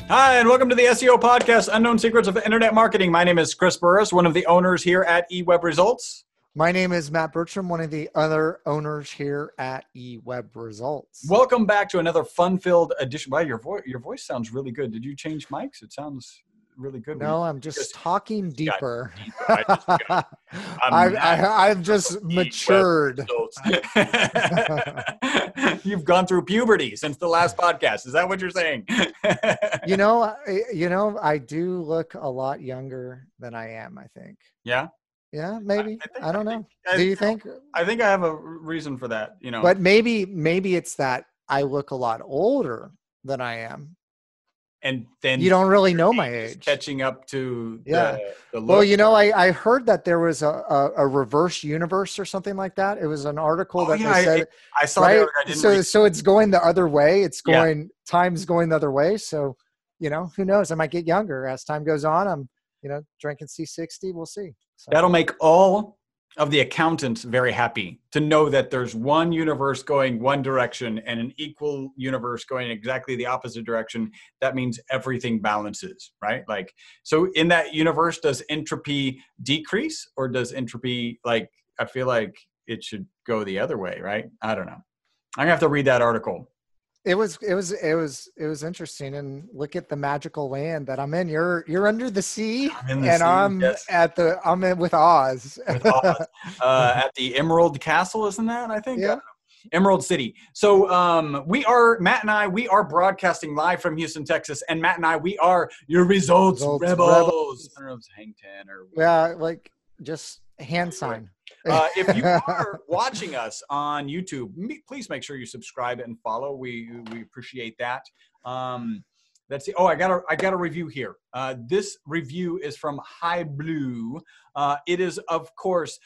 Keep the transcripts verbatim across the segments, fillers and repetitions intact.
Hi, and welcome to the S E O podcast, Unknown Secrets of Internet Marketing. My name is Chris Burris, one of the owners here at eWebResults. My name is Matt Bertram, one of the other owners here at eWebResults. Welcome back to another fun-filled edition. Wow, your voice your voice sounds really good. Did you change mics? It sounds really good. No, I'm just, just talking deeper. deeper. I just I've, I, I've just matured. You've gone through puberty since the last podcast. Is that what you're saying? you know, I, you know, I do look a lot younger than I am, I think. Yeah. Yeah, maybe. I, think, I don't I think, know. I, do you think? I think I have a reason for that, you know. But maybe, maybe it's that I look a lot older than I am. And then you don't really know my age. Catching up to yeah. the, the look. Well, you know, I, I heard that there was a, a, a reverse universe or something like that. It was an article oh, that yeah, they said. I, I saw right? that. I didn't so, read. so it's going the other way. It's going, yeah. time's going the other way. So, you know, who knows? I might get younger as time goes on. I'm, you know, drinking C sixty. We'll see. So. That'll make all of the accountants very happy to know that there's one universe going one direction and an equal universe going exactly the opposite direction. That means everything balances, right? Like, so in that universe, does entropy decrease or does entropy, like, I feel like it should go the other way, right? I don't know. I'm gonna have to read that article. It was, it was, it was, it was interesting. And look at the magical land that I'm in. You're, you're under the sea, I'm the and sea, I'm yes. at the, I'm in with Oz. with Oz. Uh, at the Emerald Castle, isn't that? I think. Yeah. Emerald City. So um, we are, Matt and I, we are broadcasting live from Houston, Texas. And Matt and I, we are your results, results rebels. rebels. I don't know if it's hang ten or. Yeah, like just hand sign. Uh, if you are watching us on YouTube, please make sure you subscribe and follow. We we appreciate that. Um, that's the, oh, I got a I got a review here. Uh, this review is from High Blue. Uh, it is, of course,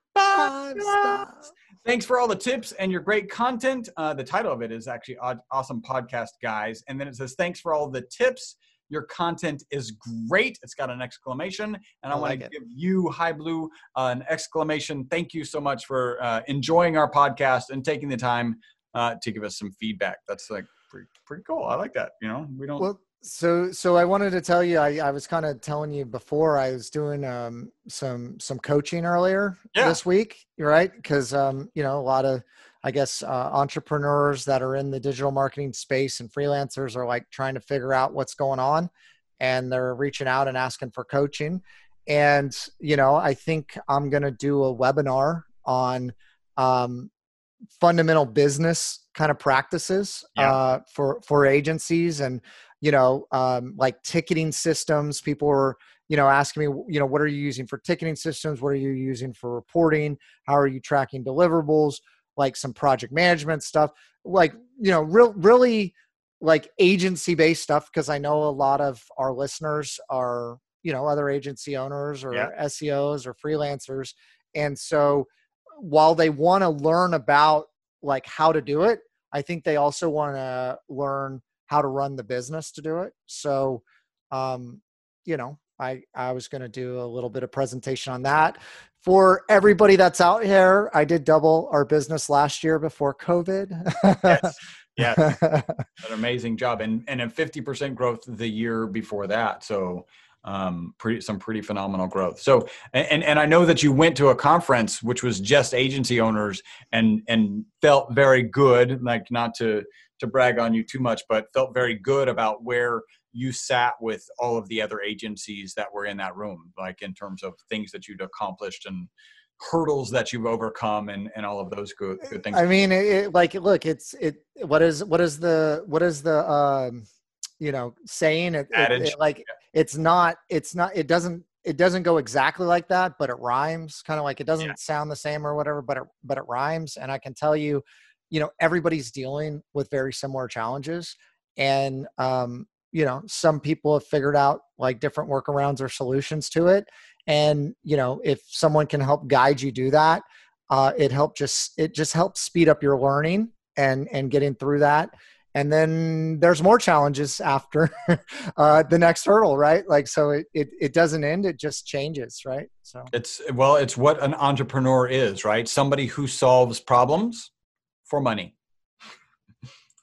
five stars. Thanks for all the tips and your great content. Uh, the title of it is actually Awesome Podcast Guys, and then it says thanks for all the tips. Your content is great. It's got an exclamation, and I, I want like to give you, High Blue, uh, an exclamation. Thank you so much for uh, enjoying our podcast and taking the time uh, to give us some feedback. That's like pretty, pretty cool. I like that. You know, we don't. Well, so so I wanted to tell you. I, I was kind of telling you before. I was doing um, some some coaching earlier yeah. this week, right? Because um, you know, a lot of I guess, uh, entrepreneurs that are in the digital marketing space and freelancers are like trying to figure out what's going on, and they're reaching out and asking for coaching. And, you know, I think I'm going to do a webinar on um, fundamental business kind of practices yeah. uh, for, for agencies and, you know, um, like ticketing systems. People are, you know, asking me, you know, what are you using for ticketing systems? What are you using for reporting? How are you tracking deliverables? Like some project management stuff, like, you know, real, really like agency based stuff. Cause I know a lot of our listeners are, you know, other agency owners or yeah. S E Os or freelancers. And so while they want to learn about like how to do it, I think they also want to learn how to run the business to do it. So, um, you know, I, I was going to do a little bit of presentation on that. For everybody that's out here, I did double our business last year before COVID. yes, yes, an amazing job, and and a fifty percent growth the year before that. So, um, pretty some pretty phenomenal growth. So, and and I know that you went to a conference which was just agency owners, and and felt very good. Like, not to to brag on you too much, but felt very good about where you sat with all of the other agencies that were in that room, like in terms of things that you'd accomplished and hurdles that you've overcome and, and all of those good, good things. I mean, it, it, like, look, it's, it, what is, what is the, what is the, um, you know, saying it, Adage. It, it, like, yeah. it's not, it's not, it doesn't, it doesn't go exactly like that, but it rhymes, kind of like it doesn't yeah. sound the same or whatever, but it, but it rhymes. And I can tell you, you know, everybody's dealing with very similar challenges. And, um, you know, some people have figured out like different workarounds or solutions to it. And, you know, if someone can help guide you do that, uh, it help just, it just helps speed up your learning and, and getting through that. And then there's more challenges after uh, the next hurdle, right? Like, so it, it, it doesn't end, it just changes, right? So it's, well, it's what an entrepreneur is, right? Somebody who solves problems for money.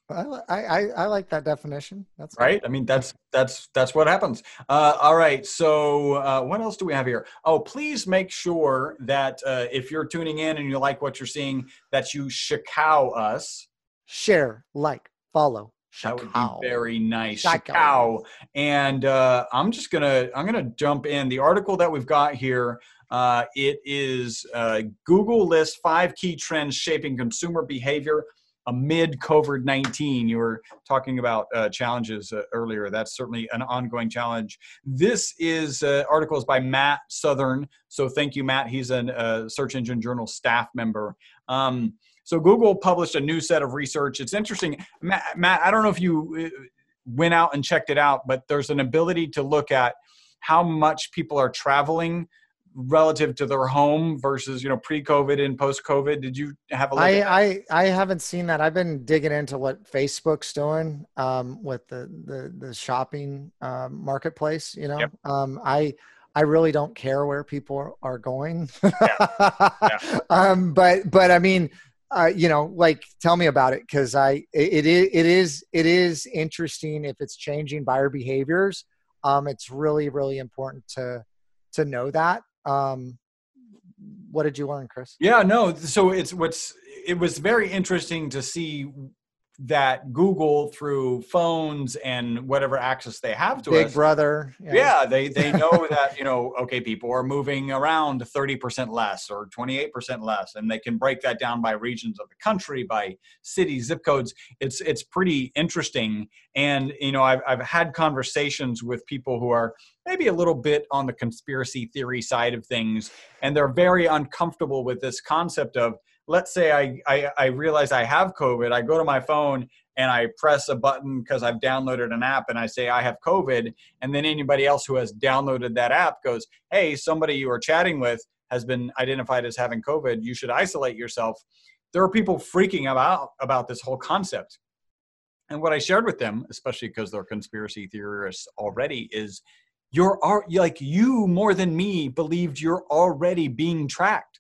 I, I, I like that definition. That's right. good. I mean, that's that's that's what happens. Uh, all right. So uh, what else do we have here? Oh, please make sure that uh, if you're tuning in and you like what you're seeing, that you shakao us. Share, like, follow. That would be Shakao. very nice. Shakao. Shakao. And uh, I'm just gonna I'm gonna jump in the article that we've got here. Uh, it is uh, Google lists five key trends shaping consumer behavior amid COVID nineteen. You were talking about uh, challenges uh, earlier. That's certainly an ongoing challenge. This is uh, articles by Matt Southern. So thank you, Matt. He's a uh, Search Engine Journal staff member. Um, so Google published a new set of research. It's interesting. Matt, Matt, I don't know if you went out and checked it out, but there's an ability to look at how much people are traveling relative to their home versus, you know, pre-COVID and post-COVID. Did you have a look I, at that? I, I haven't seen that. I've been digging into what Facebook's doing um, with the, the, the shopping um, marketplace, you know, Yep. um, I, I really don't care where people are going. Yeah. Yeah. um, but, but I mean, uh, you know, like, tell me about it. Cause I, it, it is, it is, it is interesting if it's changing buyer behaviors. Um, it's really, really important to, to know that. Um, what did you learn, Chris? Yeah, no. So it's what's, it was very interesting to see that Google, through phones and whatever access they have to Big us, Brother. yeah, yeah they, they know that, you know, okay, people are moving around thirty percent less or twenty-eight percent less, and they can break that down by regions of the country, by cities, zip codes. It's, it's pretty interesting. And, you know, I've, I've had conversations with people who are maybe a little bit on the conspiracy theory side of things, and they're very uncomfortable with this concept of, let's say I, I, I realize I have COVID, I go to my phone and I press a button because I've downloaded an app and I say I have COVID, and then anybody else who has downloaded that app goes, hey, somebody you were chatting with has been identified as having COVID, you should isolate yourself. There are people freaking about about this whole concept. And what I shared with them, especially because they're conspiracy theorists already, is you're like, you more than me believed you're already being tracked.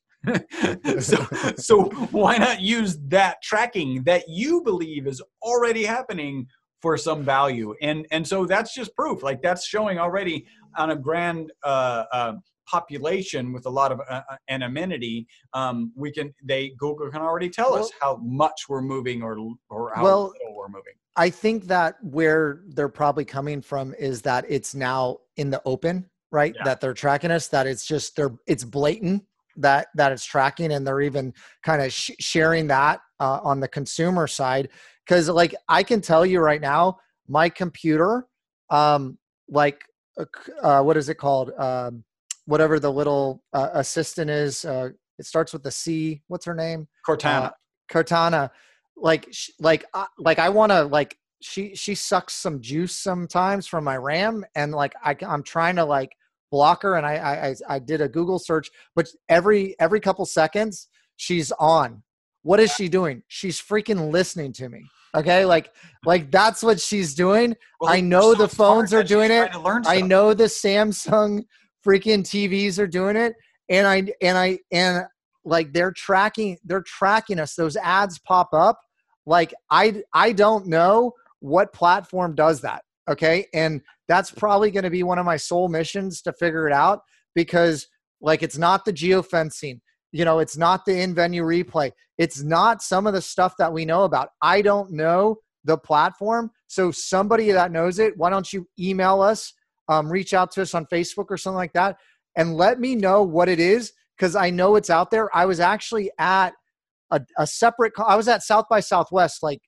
so, so why not use that tracking that you believe is already happening for some value? And, and so that's just proof. Like, that's showing already on a grand uh, uh, population with a lot of uh, anonymity. Um, we can, they, Google can already tell well, us how much we're moving or, or how well, little we're moving. I think that where they're probably coming from is that it's now in the open, right? Yeah. That they're tracking us, that it's just, they're, it's blatant that, that it's tracking, and they're even kind of sh- sharing that uh, on the consumer side. Cause like, I can tell you right now, my computer, um, like, uh, what is it called? Um, whatever the little uh, assistant is, uh, it starts with the C. What's her name? Cortana. Uh, Cortana. Like, like, uh, like I want to like, she, she sucks some juice sometimes from my RAM. And like, I, I'm trying to like block her. And I, I, I did a Google search, but every, every couple seconds she's on. What is she doing? She's freaking listening to me. Okay. Like, like that's what she's doing. Well, I know so the phones are doing it. I stuff. know the Samsung freaking T Vs are doing it. And I, and I, and like, they're tracking, they're tracking us. Those ads pop up. Like, I, I don't know what platform does that. Okay. And that's probably going to be one of my sole missions to figure it out, because like, it's not the geofencing, you know, it's not the in-venue replay. It's not some of the stuff that we know about. I don't know the platform. So somebody that knows it, why don't you email us, um, reach out to us on Facebook or something like that, and let me know what it is. Cause I know it's out there. I was actually at a, a separate, I was at South by Southwest like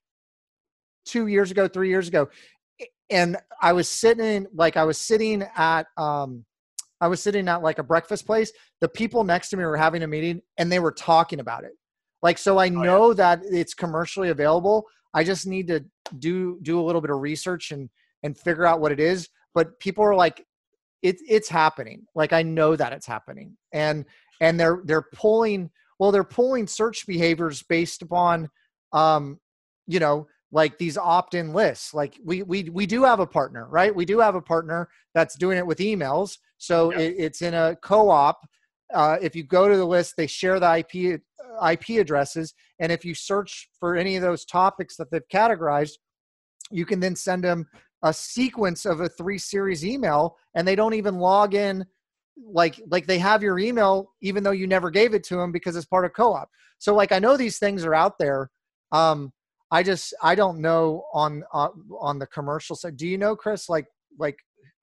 two years ago, three years ago. And I was sitting, like I was sitting at, um, I was sitting at like a breakfast place. The people next to me were having a meeting and they were talking about it. Like, so I know oh, yeah. that it's commercially available. I just need to do, do a little bit of research and, and figure out what it is. But people are like, it, it's happening. Like, I know that it's happening. And, and they're, they're pulling, well, they're pulling search behaviors based upon, um, you know, like these opt-in lists. Like we, we, we do have a partner, right? We do have a partner that's doing it with emails. So yeah. it, it's in a co-op uh, if you go to the list, they share the I P I P addresses. And if you search for any of those topics that they've categorized, you can then send them a sequence of a three series email, and they don't even log in. Like, like they have your email, even though you never gave it to them because it's part of co-op. So like, I know these things are out there. Um, I just, I don't know on, uh, on the commercial side. Do you know, Chris, like, like,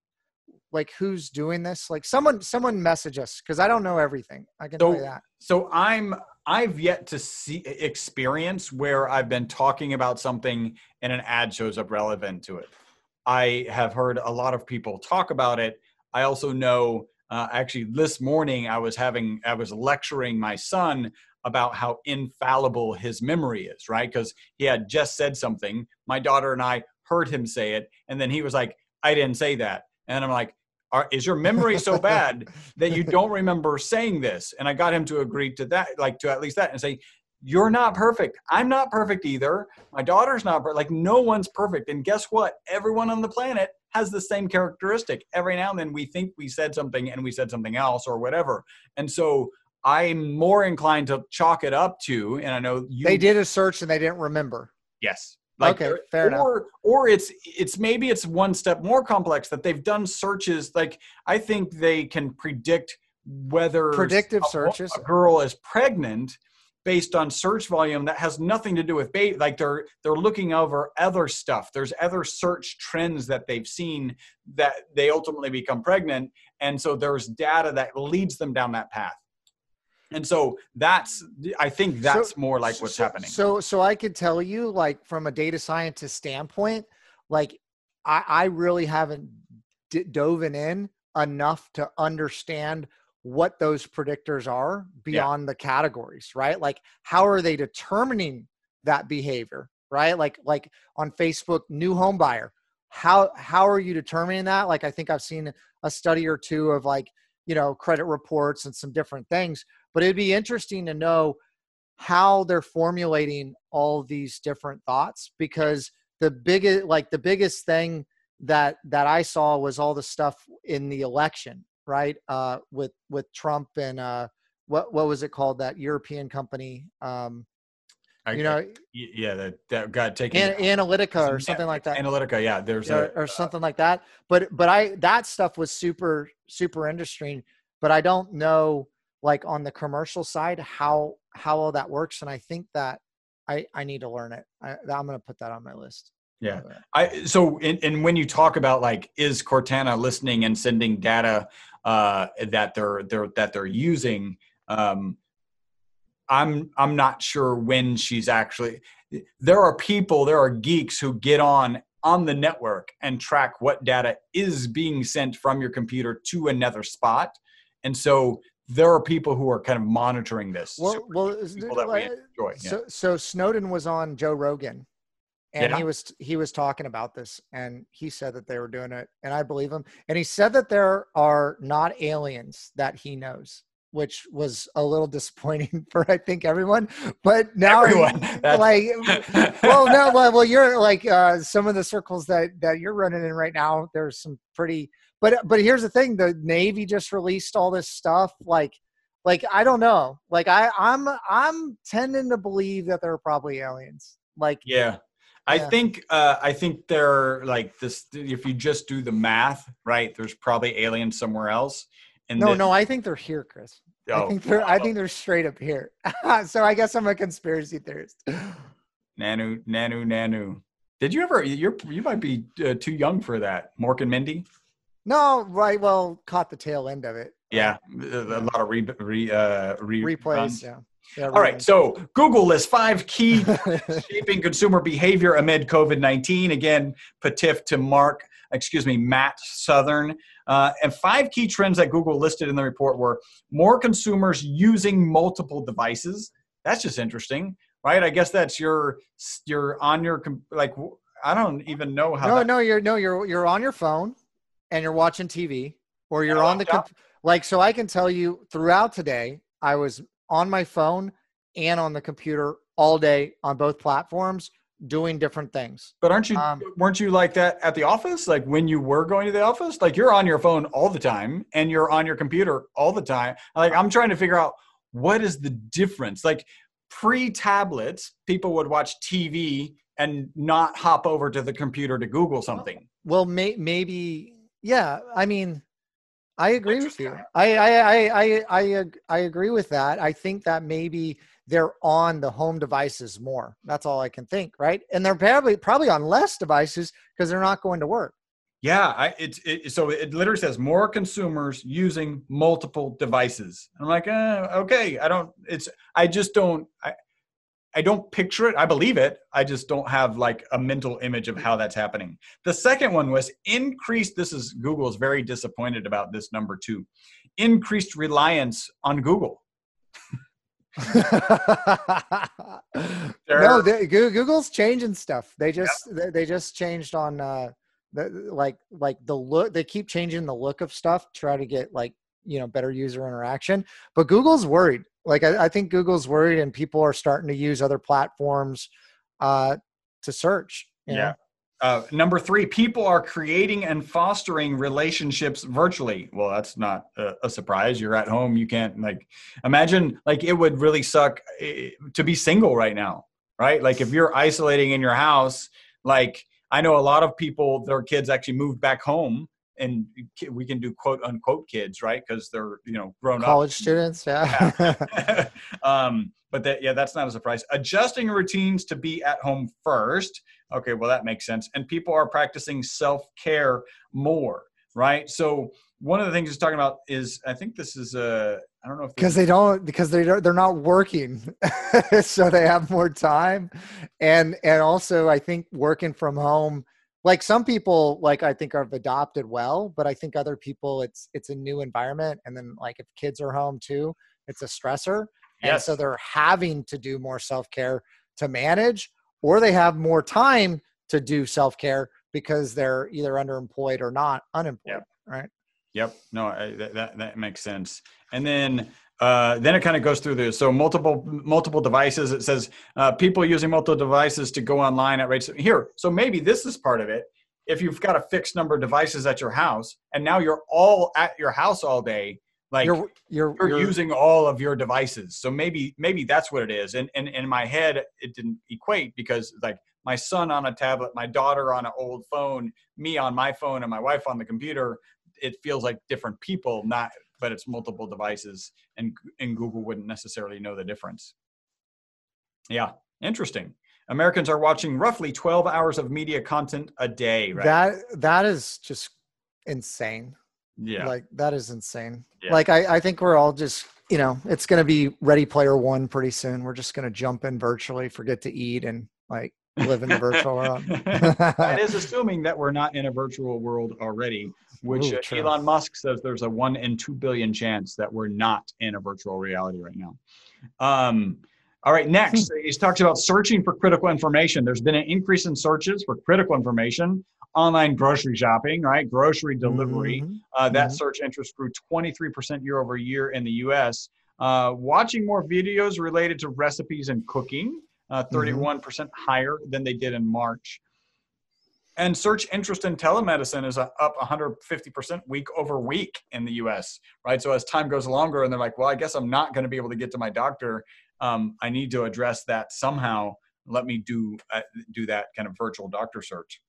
like who's doing this? Like someone, someone message us, cause I don't know everything. I can so, tell you that. So I'm, I've yet to see experience where I've been talking about something and an ad shows up relevant to it. I have heard a lot of people talk about it. I also know, uh, actually this morning I was having, I was lecturing my son about how infallible his memory is, right? Because he had just said something. My daughter and I heard him say it. And then he was like, I didn't say that. And I'm like, Are, is your memory so bad that you don't remember saying this? And I got him to agree to that, like to at least that, and say, you're not perfect. I'm not perfect either. My daughter's not perfect. Like no one's perfect. And guess what? Everyone on the planet has the same characteristic. Every now and then we think we said something and we said something else or whatever. And so I'm more inclined to chalk it up to, and I know you. They did a search and they didn't remember. Yes. Like, okay, fair or, enough. Or it's it's maybe it's one step more complex that they've done searches. Like I think they can predict whether predictive a, searches a girl is pregnant based on search volume that has nothing to do with baby. Like they're they're looking over other stuff. There's other search trends that they've seen that they ultimately become pregnant, and so there's data that leads them down that path. And so that's, I think that's so, more like what's so, happening. So, so I could tell you, like from a data scientist standpoint, like I, I really haven't d- dove in enough to understand what those predictors are beyond yeah. the categories, right? Like how are they determining that behavior, right? Like, like on Facebook, new home buyer, how, how are you determining that? Like, I think I've seen a study or two of like, you know, credit reports and some different things, but it'd be interesting to know how they're formulating all these different thoughts, because the biggest, like the biggest thing that, that I saw was all the stuff in the election, right? Uh, with, with Trump and uh, what, what was it called? That European company, um, I, you know, I, yeah, that, that got taken. An, Analytica or something yeah, like that. Analytica. Yeah. There's or, a, or something uh, like that. But, but I, that stuff was super, super interesting, but I don't know, like on the commercial side, how, how all that works. And I think that I, I need to learn it. I, I'm going to put that on my list. Yeah. I, so, and, and when you talk about like, is Cortana listening and sending data uh, that they're, they're, that they're using, um, I'm, I'm not sure when she's actually, there are people, there are geeks who get on on the network and track what data is being sent from your computer to another spot. And so there are people who are kind of monitoring this. Well, so well people that we enjoy. So, yeah. so Snowden was on Joe Rogan, and yeah. he was, he was talking about this, and he said that they were doing it, and I believe him. And he said that there are not aliens that he knows, which was a little disappointing for, I think, everyone, but now everyone. like, well, no, well, well, you're like, uh, some of the circles that, that you're running in right now, there's some pretty, but, but here's the thing, the Navy just released all this stuff. Like, like, I don't know. Like I, I'm, I'm tending to believe that there are probably aliens. Like, yeah. I yeah. think, uh, I think they're like this, if you just do the math, right, there's probably aliens somewhere else. And no, then, no, I think they're here, Chris. Oh, I think they're, I think they're straight up here. So I guess I'm a conspiracy theorist. Nanu, Nanu, Nanu. Did you ever, you're, you might be uh, too young for that. Mork and Mindy? No, right. Well, caught the tail end of it. Yeah. Uh, a, a lot of re, re, uh, re replays. runs. Yeah. Yeah, all right. So Google lists five key shaping consumer behavior amid COVID nineteen. Again, Patif to Mark, excuse me, Matt Southern. Uh, and five key trends that Google listed in the report were more consumers using multiple devices. That's just interesting, right? I guess that's your, you're on your, like, I don't even know how. No, that, no, you're, no, you're, you're on your phone and you're watching T V, or you're on the, comp- like, so I can tell you throughout today, I was on my phone and on the computer all day on both platforms doing different things. But aren't you, Um, weren't you like that at the office? Like when you were going to the office, like you're on your phone all the time and you're on your computer all the time. Like I'm trying to figure out what is the difference? Like pre-tablets, people would watch T V and not hop over to the computer to Google something. well, may, maybe, yeah. I mean, I agree with you. I, I, I, I, I, I agree with that. I think that maybe they're on the home devices more. That's all I can think, right? And they're probably probably on less devices because they're not going to work. Yeah, I, it's it, so it literally says more consumers using multiple devices. I'm like, eh, okay, I don't. It's I just don't. I, I don't picture it. I believe it. I just don't have like a mental image of how that's happening. The second one was increased. This is Google is very disappointed about this number two. Increased reliance on Google. No, they, Google's changing stuff. They just yep. they just changed on uh, the, like like the look. They keep changing the look of stuff to try to get like you know better user interaction. But Google's worried. Like I, I think Google's worried, and people are starting to use other platforms uh, to search. You yeah. know? Uh, number three, people are creating and fostering relationships virtually. Well, that's not a, a surprise. You're at home. You can't like imagine like it would really suck to be single right now, right? Like if you're isolating in your house, like I know a lot of people, their kids actually moved back home and we can do quote unquote kids, right? Because they're, you know, grown college up. students. Yeah. yeah. um, but that, yeah, that's not a surprise. Adjusting routines to be at home first. Okay, well, that makes sense. And people are practicing self-care more, right? So one of the things he's talking about is, I think this is, uh, I don't know if- because they don't, because they don't, they're not working. So they have more time. And, and also I think working from home, like some people, like I think have adopted well, but I think other people, it's, it's a new environment. And then like if kids are home too, it's a stressor. And yes. so they're having to do more self-care to manage, or they have more time to do self-care because they're either underemployed or not unemployed. Yep. Right. Yep. No, I, that, that makes sense. And then, uh, then it kind of goes through this. So multiple, multiple devices, it says, uh, people using multiple devices to go online at rates here. So maybe this is part of it. If you've got a fixed number of devices at your house and now you're all at your house all day, like you're, you're, you're, you're using all of your devices. So maybe, maybe that's what it is. And, and, and in my head, it didn't equate because like my son on a tablet, my daughter on an old phone, me on my phone and my wife on the computer, it feels like different people, not, but it's multiple devices and, and Google wouldn't necessarily know the difference. Yeah. Interesting. Americans are watching roughly twelve hours of media content a day, right? That, that is just insane. Yeah. Like that is insane. Yeah. Like I, I think we're all just, you know, it's going to be Ready Player One pretty soon. We're just going to jump in virtually, forget to eat and like live in the virtual world. That is assuming that we're not in a virtual world already, which Ooh, uh, Elon Musk says there's a one in two billion chance that we're not in a virtual reality right now. Um, all right, next, he's talked about searching for critical information. There's been an increase in searches for critical information, online grocery shopping, right? Grocery delivery. Mm-hmm. Uh, that mm-hmm. search interest grew twenty-three percent year over year in the U S. Uh, watching more videos related to recipes and cooking, uh, thirty-one percent mm-hmm. higher than they did in March. And search interest in telemedicine is up one hundred fifty percent week over week in the U S, right? So as time goes longer and they're like, well, I guess I'm not going to be able to get to my doctor. Um, I need to address that somehow. Let me do uh, do that kind of virtual doctor search.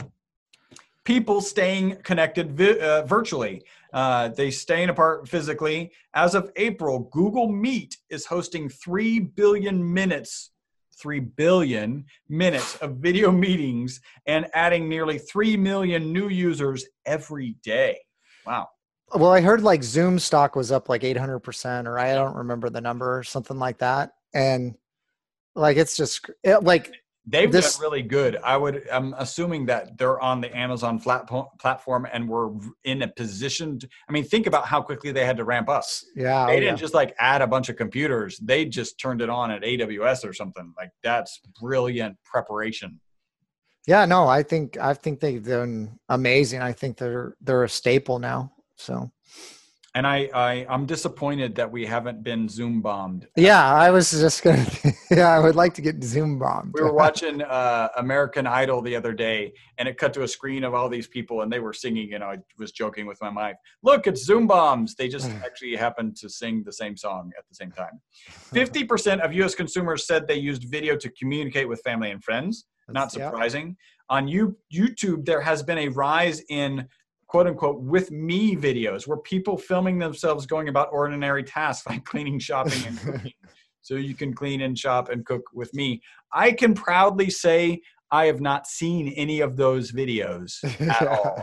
People staying connected vi- uh, virtually. Uh, they staying apart physically. As of April, Google Meet is hosting three billion minutes, three billion minutes of video meetings and adding nearly three million new users every day. Wow. Well, I heard like Zoom stock was up like eight hundred percent, or I don't remember the number or something like that. And like, it's just it, like they've this, done really good. I would, I'm assuming that they're on the Amazon flat platform and we're in a position to, I mean, think about how quickly they had to ramp up. Yeah. They oh, didn't yeah. just like add a bunch of computers. They just turned it on at A W S or something. Like that's brilliant preparation. Yeah, no, I think, I think they've done amazing. I think they're, they're a staple now. So. And I, I, I'm disappointed that we haven't been Zoom bombed. Yeah, I was just going to, yeah, I would like to get Zoom bombed. We were watching uh, American Idol the other day, and it cut to a screen of all these people, and they were singing, and I was joking with my wife, look, it's Zoom bombs. They just actually happened to sing the same song at the same time. fifty percent of U S consumers said they used video to communicate with family and friends. That's, Not surprising. Yeah. On you, YouTube, there has been a rise in quote unquote with me videos where people filming themselves going about ordinary tasks like cleaning, shopping, and cooking. So you can clean and shop and cook with me. I can proudly say I have not seen any of those videos at all.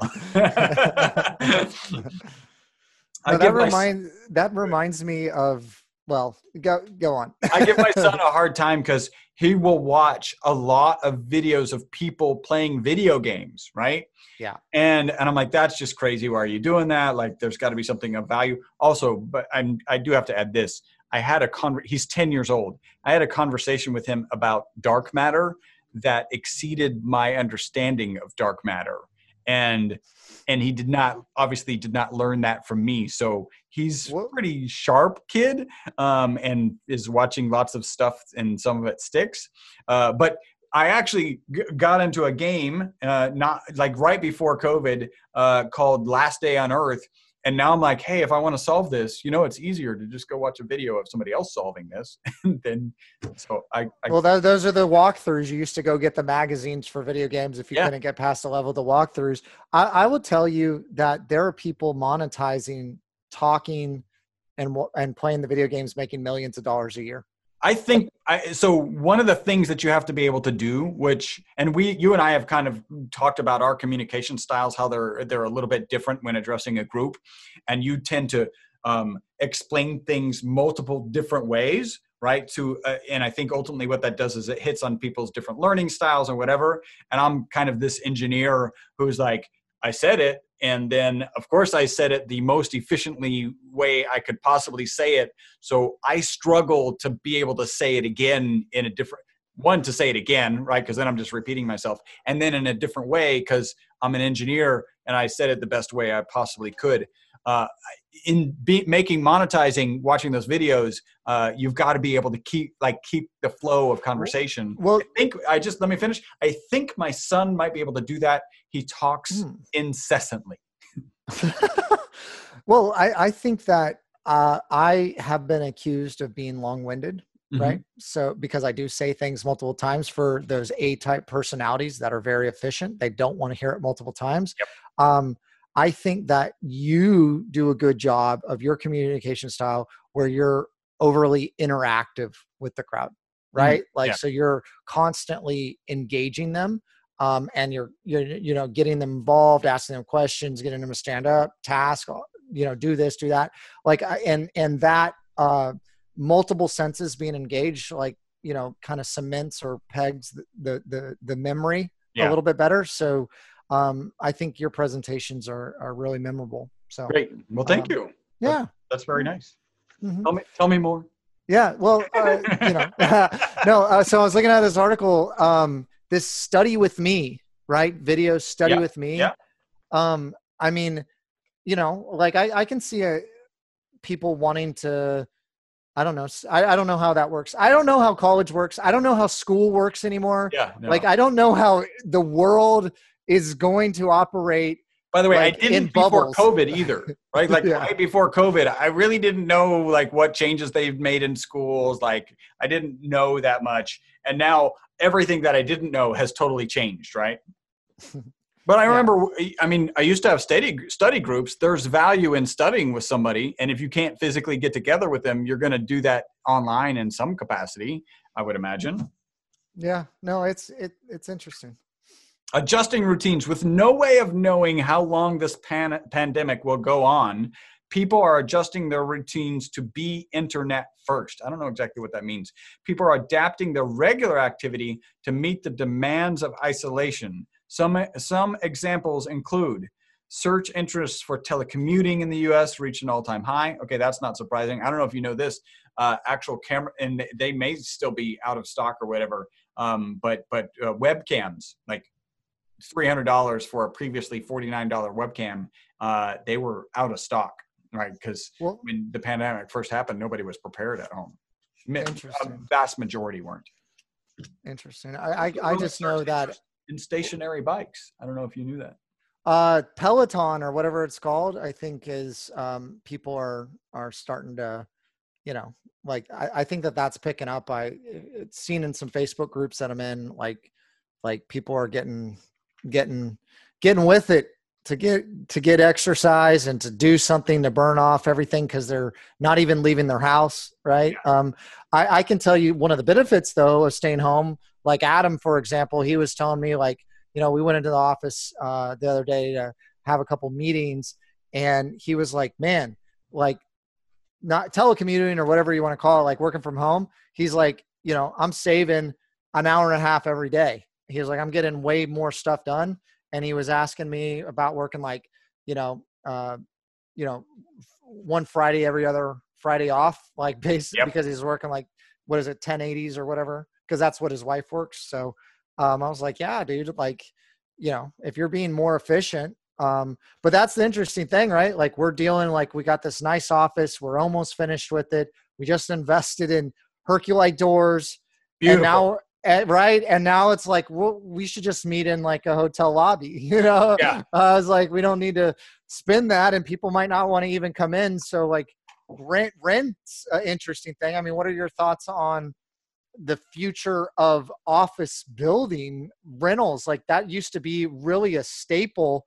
no, that reminds that reminds me of, well, go go on. I give my son a hard time because he will watch a lot of videos of people playing video games, right? Yeah. And and I'm like, that's just crazy. Why are you doing that? Like, there's got to be something of value. Also, but I'm I do have to add this. I had a con. He's ten years old. I had a conversation with him about dark matter that exceeded my understanding of dark matter, and and he did not obviously did not learn that from me. So he's a pretty sharp kid, um, and is watching lots of stuff, and some of it sticks. Uh, but I actually g- got into a game, uh, not like right before COVID, uh, called Last Day on Earth. And now I'm like, hey, if I want to solve this, you know, it's easier to just go watch a video of somebody else solving this. And then, so I, I well, th- those are the walkthroughs. You used to go get the magazines for video games if you yeah. couldn't get past the level of the walkthroughs. I, I will tell you that there are people monetizing, talking, and and playing the video games, making millions of dollars a year. I think I, so. One of the things that you have to be able to do, which, and we, you and I have kind of talked about our communication styles, how they're they're a little bit different when addressing a group, and you tend to um, explain things multiple different ways, right? To uh, and I think ultimately what that does is it hits on people's different learning styles or whatever. And I'm kind of this engineer who's like, I said it. And then, of course, I said it the most efficiently way I could possibly say it. So I struggle to be able to say it again in a different, one, to say it again, right? Because then I'm just repeating myself. And then in a different way, because I'm an engineer and I said it the best way I possibly could. Uh, in be, making monetizing, watching those videos, uh, you've got to be able to keep like keep the flow of conversation. Well, I think I just let me finish. I think my son might be able to do that. He talks hmm. incessantly. Well, I, I think that uh, I have been accused of being long-winded, mm-hmm. right? So because I do say things multiple times for those A-type personalities that are very efficient, they don't want to hear it multiple times. Yep. Um, I think that you do a good job of your communication style where you're overly interactive with the crowd, right? Mm-hmm. Like, yeah. So you're constantly engaging them, um, and you're, you're, you know, getting them involved, asking them questions, getting them to stand up, task, you know, do this, do that. Like, and, and that, uh, multiple senses being engaged, like, you know, kind of cements or pegs the, the, the, the memory yeah. a little bit better. So, Um, I think your presentations are, are really memorable. So great. Well, thank um, you. Yeah. That's, that's very nice. Mm-hmm. Tell me, tell me more. Yeah. Well, uh, you know, no. Uh, so I was looking at this article, um, this study with me, right? Video study yeah. with me. Yeah. Um, I mean, you know, like I, I can see a, people wanting to, I don't know. I, I don't know how that works. I don't know how college works. I don't know how school works anymore. Yeah. No. Like, I don't know how the world is going to operate. By the way, like, I didn't before COVID either, right? Like yeah. right before COVID, I really didn't know like what changes they've made in schools. Like I didn't know that much. And now everything that I didn't know has totally changed, right? But I remember, yeah. I mean, I used to have study study groups. There's value in studying with somebody. And if you can't physically get together with them, you're going to do that online in some capacity, I would imagine. Yeah, no, it's, it, it's interesting. Adjusting routines with no way of knowing how long this pan- pandemic will go on. People are adjusting their routines to be internet first. I don't know exactly what that means. People are adapting their regular activity to meet the demands of isolation. Some, some examples include search interests for telecommuting in the U S reached an all-time high. Okay, that's not surprising. I don't know if you know this. Uh, actual camera, and they may still be out of stock or whatever, um, but, but uh, webcams, like three hundred dollars for a previously forty-nine dollars webcam, uh, they were out of stock. right? Because Well, when the pandemic first happened, nobody was prepared at home. A interesting. vast majority weren't. Interesting. I, I, I just know that in stationary bikes. I don't know if you knew that. Uh, Peloton or whatever it's called, I think is, um, people are, are starting to, you know, like, I, I think that that's picking up. I it's seen in some Facebook groups that I'm in, like, like people are getting, getting, getting with it to get, to get exercise and to do something to burn off everything. Cause they're not even leaving their house. Right. Yeah. Um, I, I can tell you one of the benefits though of staying home, like Adam, for example, he was telling me like, you know, we went into the office uh, the other day to have a couple meetings, and he was like, man, like not telecommuting or whatever you want to call it, like working from home. He's like, you know, I'm saving an hour and a half every day. He was like, I'm getting way more stuff done. And he was asking me about working like, you know, uh, you know, one Friday, every other Friday off, like basically yep. because he's working like, what is it, ten eighties or whatever? Cause that's what his wife works. So Um, I was like, yeah, dude, like, you know, if you're being more efficient, um, but that's the interesting thing, right? Like we're dealing, like we got this nice office. We're almost finished with it. We just invested in Herculite doors. Beautiful. And now, right. And now it's like, well, we should just meet in like a hotel lobby, you know? Yeah. Uh, I was like, we don't need to spend that, and people might not want to even come in. So like rent, rent's an interesting thing. I mean, what are your thoughts on the future of office building rentals? Like that used to be really a staple,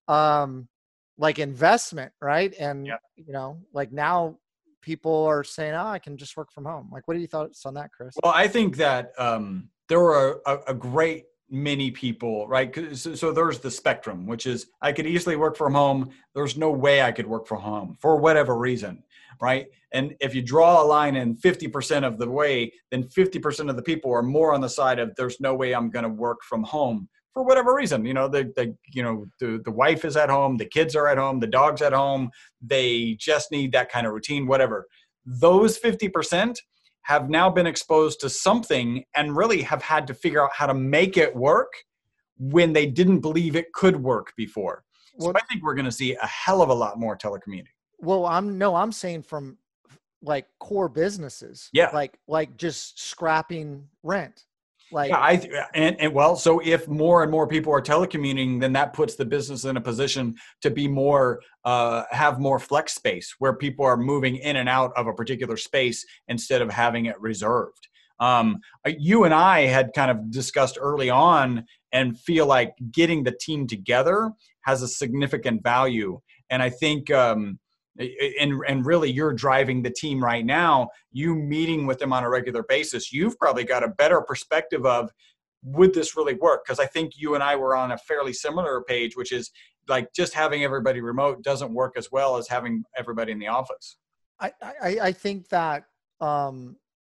um, like investment. Right. And, yeah. you know, like now people are saying, oh, I can just work from home. Like, what are your thoughts on that, Chris? Well, I think that, um, there were a, a great many people, right? So, so there's the spectrum, which is I could easily work from home. There's no way I could work from home for whatever reason. Right. And if you draw a line in fifty percent of the way, then fifty percent of the people are more on the side of there's no way I'm going to work from home for whatever reason. You know, the, the, you know, the, the wife is at home, the kids are at home, the dog's at home. They just need that kind of routine, whatever. Those fifty percent have now been exposed to something and really have had to figure out how to make it work when they didn't believe it could work before. So well, I think we're going to see a hell of a lot more telecommuting. Well, I'm no, I'm saying from like core businesses, yeah, like like just scrapping rent, like yeah, I and, and well, so if more and more people are telecommuting, then that puts the business in a position to be more uh, have more flex space where people are moving in and out of a particular space instead of having it reserved. Um, you and I had kind of discussed early on and feel like getting the team together has a significant value, and I think. Um, And, and really you're driving the team right now, you meeting with them on a regular basis, you've probably got a better perspective of, would this really work? Because I think you and I were on a fairly similar page, which is like just having everybody remote doesn't work as well as having everybody in the office. I, I, I think that, um,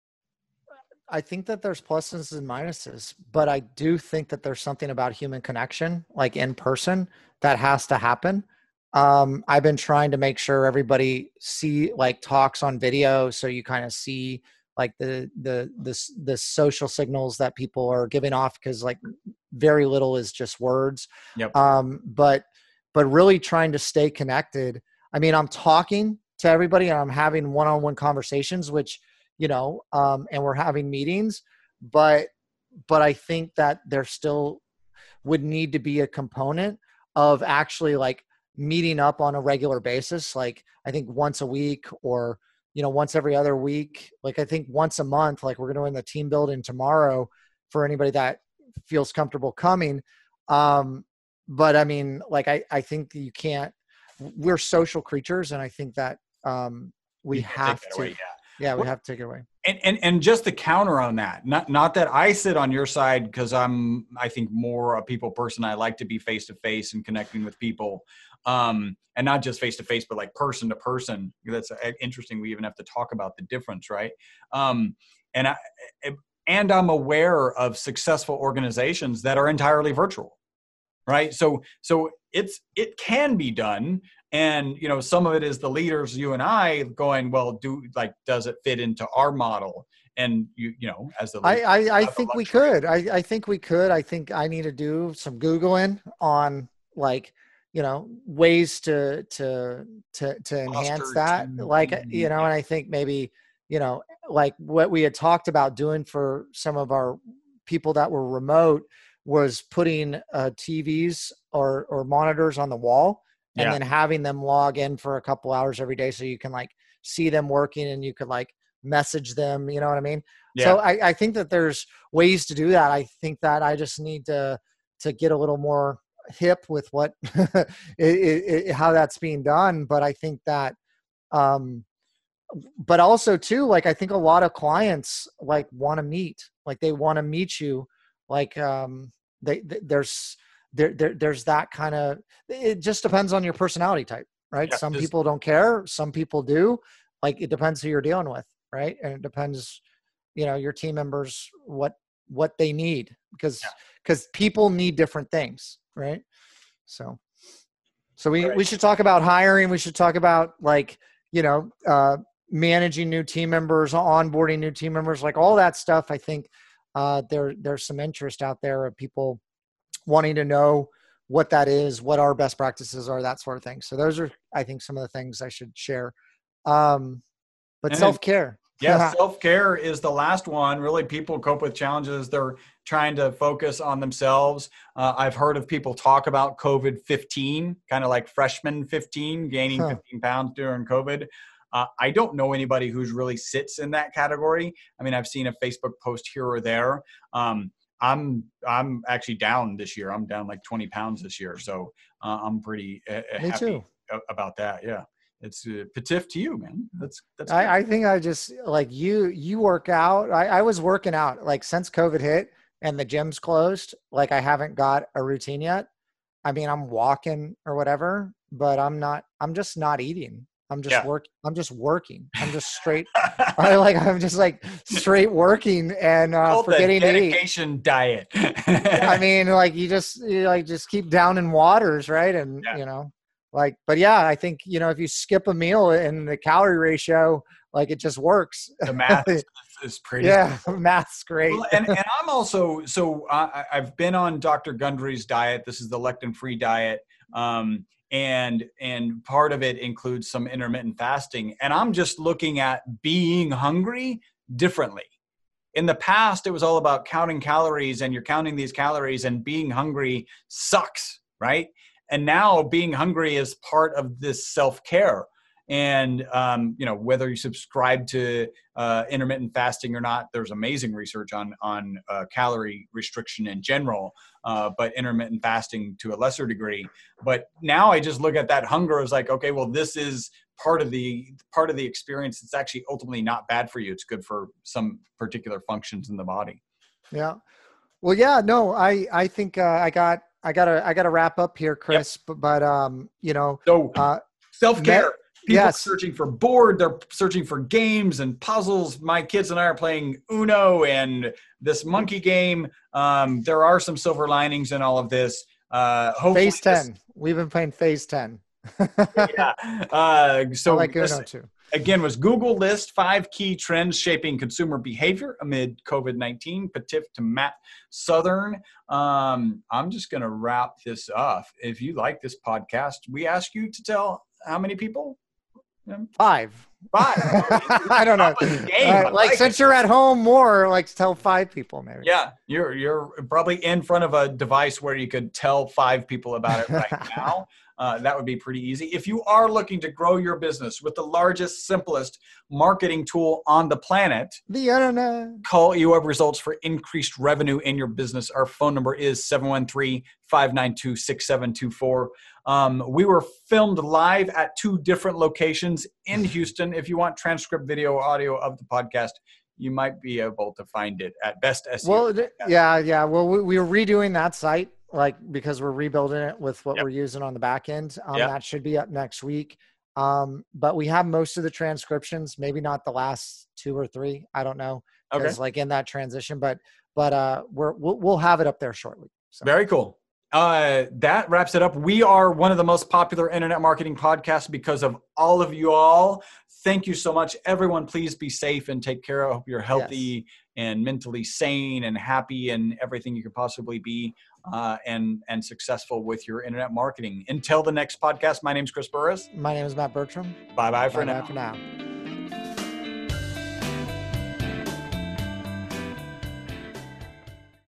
I think that there's pluses and minuses, but I do think that there's something about human connection, like in person, that has to happen. Um, I've been trying to make sure everybody see like talks on video. So you kind of see like the, the, the, the social signals that people are giving off. Cause like very little is just words. Yep. Um, but, but really trying to stay connected. I mean, I'm talking to everybody and I'm having one-on-one conversations, which, you know, um, and we're having meetings, but, but I think that there still would need to be a component of actually like meeting up on a regular basis. Like I think once a week or, you know, once every other week, like I think once a month, like we're going to win the team building tomorrow for anybody that feels comfortable coming. Um, but I mean, like, I, I think you can't, we're social creatures. And I think that, um, we have to, away, yeah. yeah, we well, have to take it away. And, and, and just the counter on that, not, not that I sit on your side, because I'm, I think more a people person. I like to be face-to-face and connecting with people. Um, and not just face-to-face, but like person to person. That's interesting. We even have to talk about the difference. Right. Um, and I, and I'm aware of successful organizations that are entirely virtual. Right. So, so it's, it can be done. And, you know, some of it is the leaders, you and I going, well, do like, does it fit into our model? And you, you know, as the leader, I, I, I think we could, I, I think we could, I think I need to do some Googling on like, you know, ways to, to, to, to enhance Foster that. team Like, building, you know, yeah. and I think maybe, you know, like what we had talked about doing for some of our people that were remote was putting uh, T Vs or, or monitors on the wall and Yeah. then having them log in for a couple hours every day. So you can like see them working and you could like message them, you know what I mean? Yeah. So I, I think that there's ways to do that. I think that I just need to, to get a little more hip with what, it, it, it, how that's being done. But I think that, um, but also too, like, I think a lot of clients like want to meet, like they want to meet you. Like, um, they, they there's, there, there, there's that kind of, it just depends on your personality type, right? Yeah, Some just- people don't care. Some people do. Like, it depends who you're dealing with. Right. And it depends, you know, your team members, what, what they need, because, Yeah. because people need different things. Right. So, so we, Right. we should talk about hiring. We should talk about like, you know, uh, managing new team members, onboarding new team members, like all that stuff. I think uh, there, there's some interest out there of people wanting to know what that is, what our best practices are, that sort of thing. So those are, I think, some of the things I should share. Um, but And- self-care. Yeah, self-care is the last one. Really, people cope with challenges. They're trying to focus on themselves. Uh, I've heard of people talk about COVID fifteen, kind of like freshman fifteen, gaining Huh. fifteen pounds during COVID. Uh, I don't know anybody who's really sits in that category. I mean, I've seen a Facebook post here or there. Um, I'm I'm actually down this year. I'm down like twenty pounds this year. So uh, I'm pretty uh, Me happy too. about that. Yeah. It's uh, patif to you, man. That's, that's, I, I think I just like you, you work out. I, I was working out like since COVID hit and the gym's closed, like I haven't got a routine yet. I mean, I'm walking or whatever, but I'm not, I'm just not eating. I'm just Yeah. work. I'm just working. I'm just straight. I like, I'm just like straight working and uh, Called the forgetting to eat. dedication diet. I mean, like you just, you like just keep down in waters. Right. And Yeah. you know, like, but yeah, I think, you know, if you skip a meal and the calorie ratio, like it just works. The math is, is pretty. Yeah. Math's great. Well, and, and I'm also, so I, I've been on Doctor Gundry's diet. This is the lectin-free diet. Um, and, and part of it includes some intermittent fasting. And I'm just looking at being hungry differently. In the past, it was all about counting calories, and you're counting these calories, and being hungry sucks, right? And now being hungry is part of this self-care. And, um, you know, whether you subscribe to uh, intermittent fasting or not, there's amazing research on, on uh, calorie restriction in general, uh, but intermittent fasting to a lesser degree. But now I just look at that hunger as like, okay, well, this is part of the part of the experience. It's actually ultimately not bad for you. It's good for some particular functions in the body. Yeah. Well, yeah, no, I, I think uh, I got, I gotta, I gotta wrap up here, Chris, yep. but, but, um, you know, so uh, self-care, met, people yes. are searching for board. They're searching for games and puzzles. My kids and I are playing Uno and this monkey game. Um, there are some silver linings in all of this. Uh, hopefully phase ten. This, We've been playing phase ten. yeah. Uh, so I like Uno this, too. Again, was Google list five key trends shaping consumer behavior amid COVID nineteen. Patif to Matt Southern. Um, I'm just going to wrap this up. If you like this podcast, we ask you to tell how many people? Five. Five. I don't know. Uh, like, like since it. You're at home more, like tell five people maybe. Yeah, you're you're probably in front of a device where you could tell five people about it right now. Uh, that would be pretty easy. If you are looking to grow your business with the largest, simplest marketing tool on the planet, the internet, call you have results for increased revenue in your business. Our phone number is seven one three, five nine two, six seven two four. Um, we were filmed live at two different locations in Houston. If you want transcript, video, audio of the podcast, you might be able to find it at Best S E O. Well, yeah, yeah. Well, we, we were redoing that site, like because we're rebuilding it with what yep. we're using on the back end. Um, yep. That should be up next week. Um, but we have most of the transcriptions, maybe not the last two or three. I don't know. Okay. Like in that transition, but, but, uh, we're, we'll, we'll have it up there shortly. So. Very cool. Uh, that wraps it up. We are one of the most popular internet marketing podcasts because of all of you all. Thank you so much. Everyone, please be safe and take care. I hope you're healthy yes. and mentally sane and happy and everything you could possibly be. uh, and, and successful with your internet marketing. Until the next podcast, my name's Chris Burris. My name is Matt Bertram. Bye-bye for Bye-bye now. for now.